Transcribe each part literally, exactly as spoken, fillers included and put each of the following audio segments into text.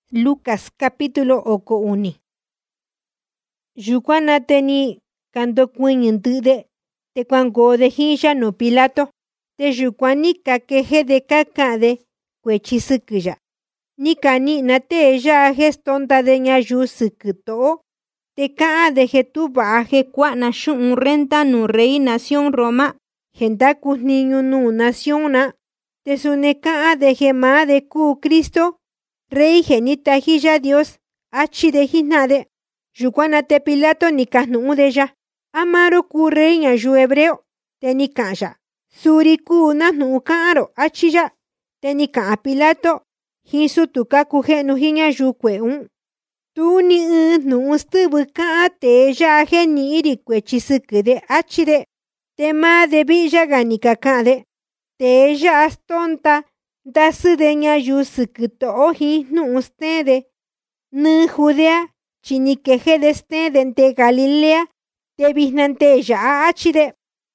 Lucas capítulo oko uni. Yukuan nateni kando kuiñintude te kuangode hinsha no Pilato te yukuan ni kakeje de kakade kuechisikuya. Ni kani nate ya gestonda de ñayu sikuto te kaa de jetuba je kuana shun renta no rey nación Roma gendaku niño no nación na te suneka de gema de ku Cristo Rey genita hija Dios, achi de hinade, yukuanate Pilato ni kahnu de ya, amaro ku rey ñayu hebreo, te ni kaya, suri ku na nu karo, achi ya, te ni ka Pilato, hisu tuka kujenu hiñayu kwe un. Tu ni un nu stubu ka te ya geni iri kwe chisikude achi de, te ma de villa gani kakade, te ya astonta, Dasu de ñayu sikuto hi nu stede. Nu Judea, chinikeje de stede de Galilea, te biznante ya achide.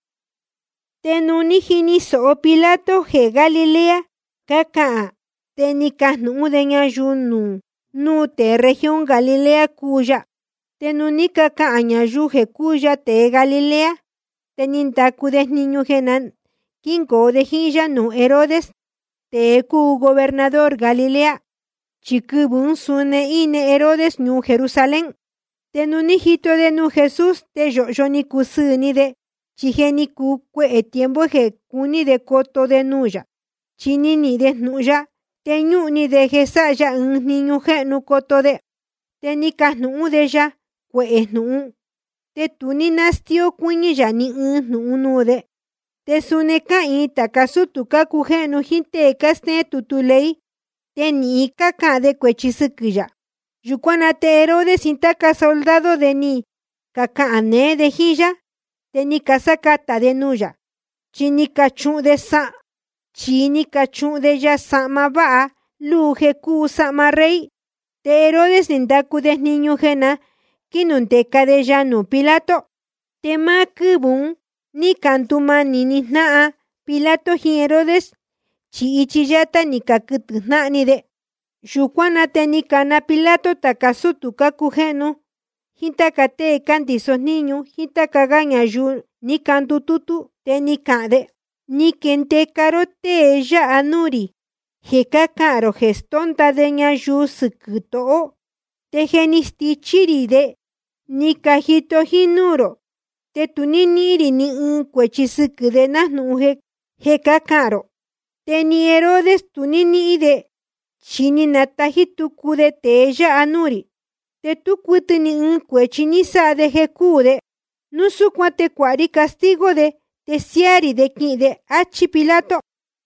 Te nuni hini so Pilato je Galilea, kaka, te nikahnu de ñayu nu, nu te región Galilea kuya. Te nuni kaka ñayu je kuya te Galilea, te nintaku de niño genan, kinko de hinja nu Herodes, te ku gobernador Galilea, chikubun sune ine Herodes nu Jerusalén, te nunijito de nu Jesús te yo yo ni kusuni de, chiheni ku kwe tiempo je kuni de koto de nuya, chini ni de nuya, te ñu ni de jesaya un niño je nu koto de, te ni kahnu de ya, kwe nu, te tu ni nastio kuni ya ni un nu nu de. Te suneka ita kasutu kakujenu hinte kaste tutulei te ni kaka de kuechisikuya. Yukuanate Herodes intaka soldado de ni kaka ane de hija te ni kasakata de nuya. Chini kachu de sa chini kachu de ya sama ba luje ku sama rey. Te Herodes indaku de niño jena kinunteka de ya no Pilato. Te makubun ni kantuma ni ni naa Pilato hi Herodes chi ichiyata ni kakutu na ni de yukuanate ni kana Pilato takasutu kakujenu hintakate kantiso niño hintakaga ñayu ni kantututu te ni kade ni kente karote ya anuri hekakaro gestonta de ñayu sikuto te genisti chiride ni kajito hinuro te tuniniri ni un kuechisikude nahnu he hekakaro. Te ni Herodes tunini ide chini natahitukude te ya anuri. Te tukuti ni un kuechinisa de hekude. Nusu cuate cuari castigo de te siari de kide achi Pilato.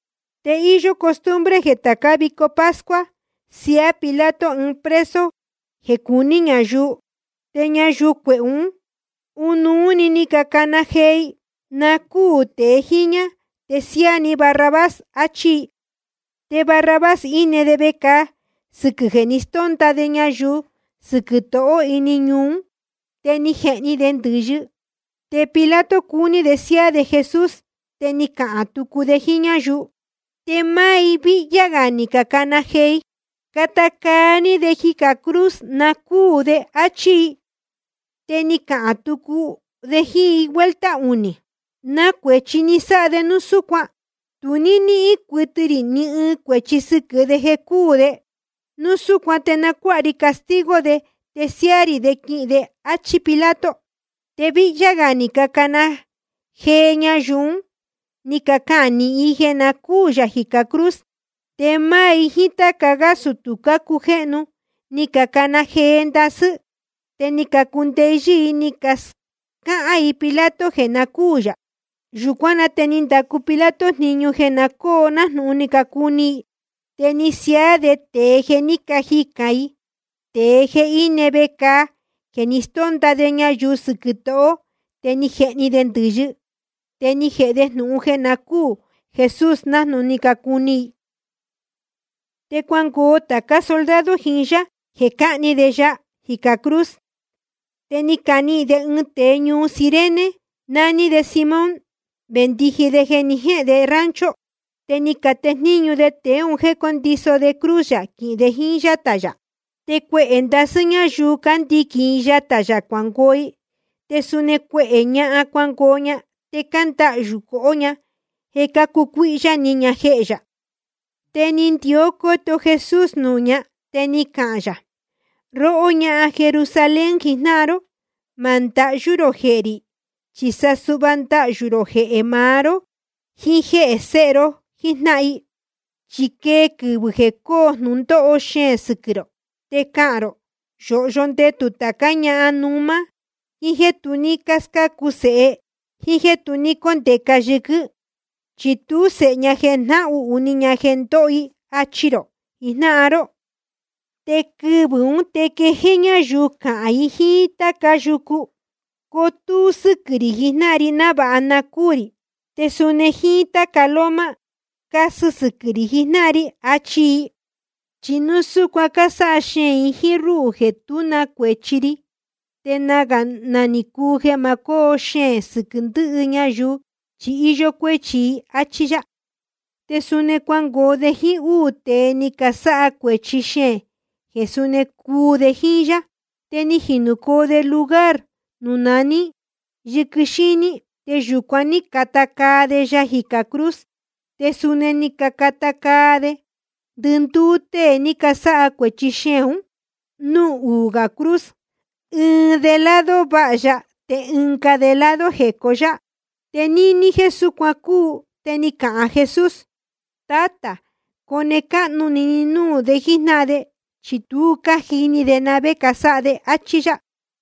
Te illo costumbre hetakabico Pascua sia Pilato un preso hekuni ñayu. Te ñayu kwe un. Ununi ni kakana hei, naku te hiña, te siani Barrabás achi. Te Barrabás ine de beca, sikugenistonta de ñayu, sikuto iniñun, te ni geni de nduyu. Te Pilato kuni decía de Jesús, te ni kaatuku de hiñayu. Te mai villagani kakana hei, katakani de hika cruz naku de achi. Te ni kaatuku de hi vuelta uni. Na kuechinisa de nusukwa. Tunini i kuitiri ni un kuechisiku de hekude. Nusukwa te nakuari castigo de te siari de ki de achi Pilato. Te villagani kakana he ñayun. Ni kakani ije nakuya hika cruz. Te mai hita kagasu tukakujenu. Ni kakana he endasu. Te ni kakunteji ni kas kai Pilato genakuya. Yukuana tenindaku Pilato niño genako nahnu ni kakuni. Te ni sia de teje ni kajikai. Teje inebeka. Genistonda de ñayu sikuto. Te ni geni de nduyu. Te ni gede nu genaku. Jesús nahnu ni kakuni. Te kuango taka soldado hinja. Hekani de ya. Hika cruz. Te ni cani de un teñu sirene, nani de Simón, bendiji de genije de rancho, te ni cate niño de te un je condizo de cruza, ki de hinja talla. Te kue'e ndasɨ ñayuú kandikin yata ya kuankoo-i, te suni kue'e ña'a kuankoo-ña te kanta'yu ko'o-ña je kakukui'ya-ni-ña je'e-ya. Te ni ntió koto Jesús nuu-ña, te ni ka'an-ya: Ro'o ña'a Jerusalén jitna'a‑ro, ma nda'yu‑ro je'e‑ri, chi sa su'va nda'yu‑ro je'e maa‑ro ji'in je'e se'e‑ro jitna'i. Chi kee kɨvɨ je koo nundo'o xeen sɨkɨ‑ro, te ka'an‑ro: Yo'yo ndetu taka ña'a numa, ji'in je tu ní kaskaku se'e, ji'in je tu ní kondeka yɨkɨ, chi tú se'e‑ña je na'a u'u‑ni‑ña je ndo'i, achi‑ro jitna'a‑ro. Te kɨvɨ‑un te keje ñayuú ka'an‑i jiin taka yuku: Kotuu sɨkɨ‑ri jitna'a‑ri nava'a na kuu‑ri, te suni jiin taka loma kasɨ sɨkɨ‑ri jitna'a‑ri, achi‑i. Chi nu súkuan kasa'a xeen‑i jiin ru'u je tú na kuechi‑ri, te naga nani kuu je ma koo xeen sɨkɨ ndɨ'ɨ ñayuú chi iyo kuechi‑i, achi‑ya. Te suni kuankoo‑de jiin uu tee ni kasa'a kuechi xeen je suni kuu‑de jiin‑ya, te ni jinukoo‑de lugar nu nani Yɨkɨ Xini, te yukuan ni kata kaa‑de ya jika cruz, te suni ni ka kata kaa‑de ndɨnduu tee ni kasa'a kuechi xeen‑un nuu uu‑ga cruz, ɨɨn‑de lado va'a‑ya te ɨnka‑de lado jeko‑ya. Te nini je sukuan kuu, te ni ka'an Jesús: Tata, kone ka'nu‑ni nuu‑de jitna'a‑de, chi tú ka jini‑de nave kasa'a‑de, achi‑ya.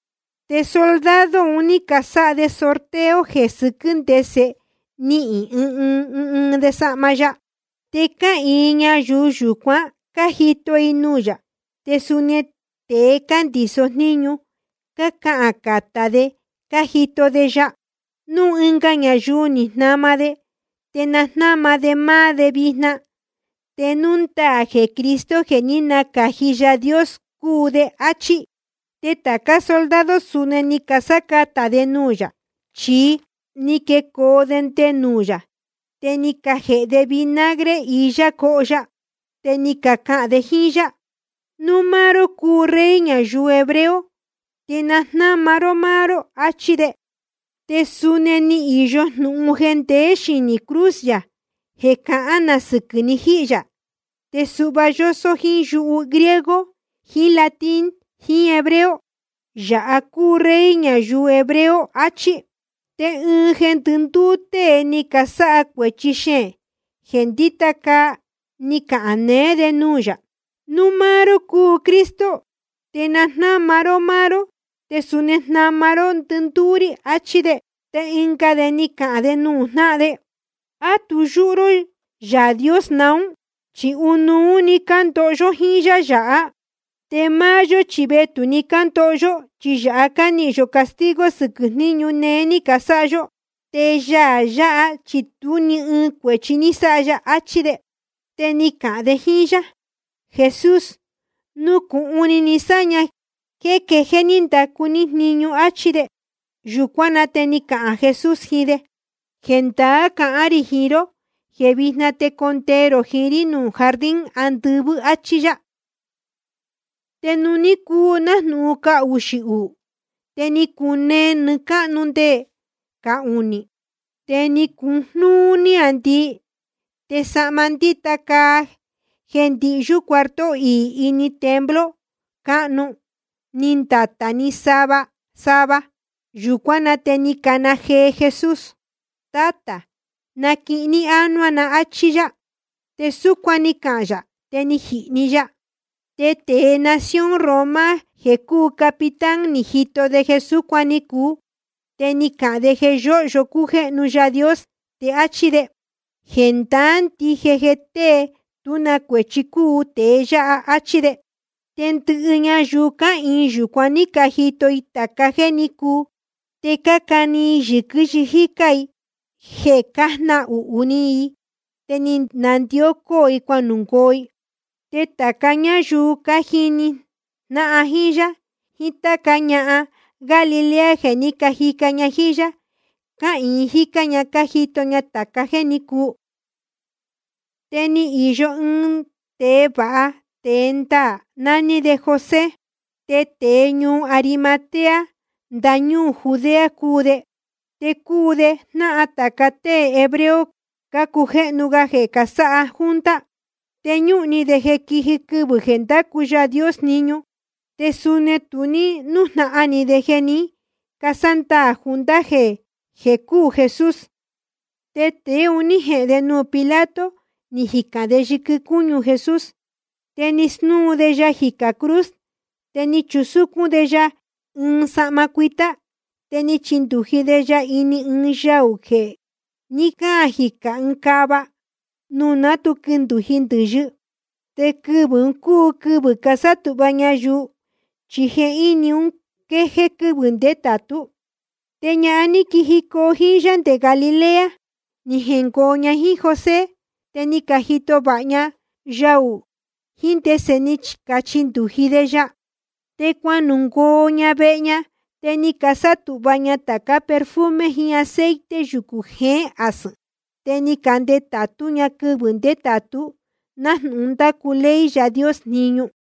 Te soldado‑un ni kasa'a‑de sorteo je sɨkɨ ndese ni'i ɨɨn ɨɨn ɨɨn ɨɨn‑de sa'ma‑ya. Te ka'ìin ñayuú yukuan kajito‑i nuu‑ya, te suni tee ka ndiso tniñu ka ka'an kata‑de kajito‑de ya. Nuu inka ñayuú ni jnama‑de, te na jnama‑de maa‑de vitna. Te nu ndaa je Cristo je ni nakaji Yá Dios kuu‑de, achi. Te taka soldado suni ni ka sakata‑de nuu‑ya, chi ni kekoo‑de nde nuu‑ya, te ni ka je'e‑de vinagre iya ko'o‑ya, te ni ka ka'an‑de jiin‑ya: Nu maa‑ro kuu rey ñayuú hebreo, te na jnama‑ro maa‑ro, achi‑de. Te suni ni iyo jnu'un je ndee xini cruz ya je ka'an na sɨkɨ‑ni ji'i‑ya, te su'va yoso jiin yu'u griego, jiin latín, jiin hebreo: Ya'a kuu rey ñayuú hebreo, achi. Te ɨɨn je ndɨnduu tee ni kasa'a kuechi xeen je ndita kaa ni ka'an nee‑de nuu‑ya: Nu maa‑ro kuu Cristo, te na jnama‑ro maa‑ro, te suni jnama‑ro ndɨnduu‑ri, achi‑de. Te inka‑de ni ka'an‑de nuu jna'an‑de: ¿A tu yu'u‑ro Yá Dios naun? Chi unuu‑ni ka ndo'yo jiin‑ya ya'a. Te maa‑yo chi vetu ni ka ndo'yo, chi ya'a ka ni'i‑yo castigo sɨkɨ tniñu nee ni ka sa'a‑yo. Te yaa ya'a chi tú ni ɨɨn kuechi ni sa'a‑ya, achi‑de. Te ni ka'an‑de jiin‑ya: Jesús, nuku'un‑ni ni sa'a‑ña je keje ni ndaku‑ni tniñu, achi‑de. Yukuan na te ni ka'an Jesús jiin‑de: Jendaa ka'an‑ri jiin‑ro, je vitna te kondee‑ro jiin‑ri nuu jardín andɨvɨ, achi‑ya. Te nu ni kuu najnu'un ka uxi uu, te ni kunee nɨɨ ka'nu ndee ka uni, te ni kujnuu niandii, te sa'ma ndita kaa je ndi'yu kuarto ii ini templo ka'nu ni ndata‑ni sava sava. Yukuan na te ni kana jee Jesús: Tata, naki'in‑ni anua‑na, achi‑ya. Te sukuan ni ka'an‑ya, te ni ji'ni‑ya. Te tee nación Roma je kuu capitán ni jito‑de je sukuan ni kuu, te ni ka'an‑de je yo'yo kuje'nu Yá Dios, te achi‑de: Jendaa ndije je tee tú na kuechi kuu tee ya'a, achi‑de. Te ndɨ'ɨ ñayuú ka'ìin yukuan ni ka jito‑i taka je ni kuu, te ka kani yɨkɨ yɨjika‑i je ka jna u'u‑ni‑i, te ni nandió koo‑i kuanunkoo‑i. Te taka ñayuú ka jini tna'a jiin‑ya, jiin taka ña'a Galilea je ni ka jika‑ña jiin‑ya, ka'ìin jika‑ña ka jito‑ña taka je ni kuu. Te ni iyo ɨɨn tee va'a tenta nani de José, te te ñuu Arimatea, nda ñuu Judea kude, te kude na'a taka tee hebreo ka kuje'nuga je kasa'a junta, te ñu'ni de je kiji kɨvɨ je ndaku Yá'a Dios niñu, te suni tuni nujna'ani de je ni kasantaa junta je je kuu Jesús. Te teun ni je'en-de nuu Pilato ni jikan-de yɨkɨ kuñu Jesús, te ni snuu de ya jika cruz, te ni chusukun-de ya ɨɨn sa'ma kuita, te ni chinduji-de ya ini ɨɨn yau je ni ka'an jika ɨɨn kava nuu natu kɨnduji ndɨyɨ. Te kɨvɨ un kuu kɨvɨ kasatu'va ñayuu, chi je ini un keje kɨvɨ ndetatu. Te ña'a ni kijiko jin ya nde Galilea, ni jenkoo ña jin José, te ni ka jito va'a ña yau jin ndese ni kachinduji-de ya. Te kuanungoo ña ve'e ña, te ni kasatu'va ña taka perfume jin aceite yuku jeen asɨn, te ni ka ndetatu ña kɨvɨ ndetatu najnu'un ndaku ley Yá'a Dios jniñu.